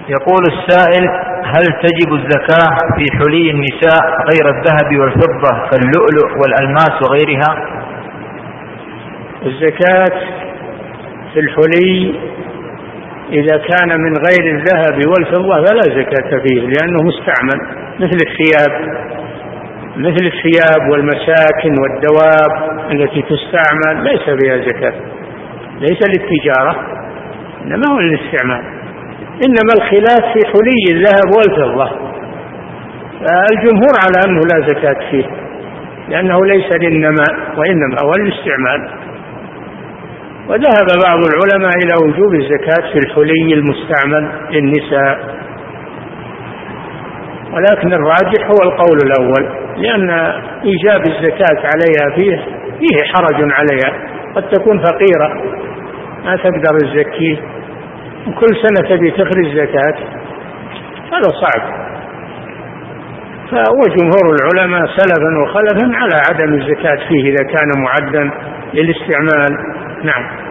يقول السائل: هل تجب الزكاة في حلي النساء غير الذهب والفضة كاللؤلؤ والألماس وغيرها؟ الزكاة في الحلي إذا كان من غير الذهب والفضة فلا زكاة فيه، لأنه مستعمل مثل الثياب والمساكن والدواب التي تستعمل ليس فيها زكاة، ليس للتجارة إنما هو للاستعمال. إنما الخلاف في حلي الذهب والفضة، فالجمهور على أنه لا زكاة فيه لأنه ليس للنماء وإنما هو للاستعمال. وذهب بعض العلماء إلى وجوب الزكاة في الحلي المستعمل للنساء، ولكن الراجح هو القول الأول، لأن إيجاب الزكاة عليها فيه حرج عليها، قد تكون فقيرة ما تقدر تزكيه وكل سنة تبي تخرج زكاة، هذا صعب. فجمهور العلماء سلفا وخلفا على عدم الزكاة فيه إذا كان معدا للاستعمال. نعم.